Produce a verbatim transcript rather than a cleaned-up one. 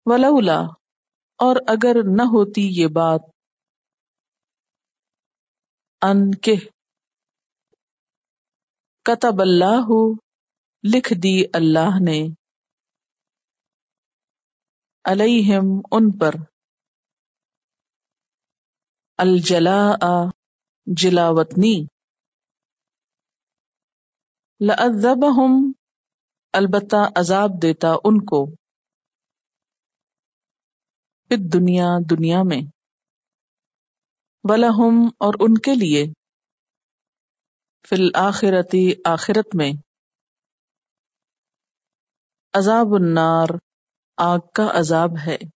वलौला, और अगर न होती ये बात, अनके कतबल्लाहु, लिख दी अल्लाह ने, अलैहिम उन पर, अलजलाआ जिलावतनी, लअज़्ज़बहुम अलबत्ता अजाब देता उनको, फिद दुनिया दुनिया में, वलहुम और उनके लिए, फिल आखिरती आखिरत में, अज़ाबुन्नार आग का अजाब है।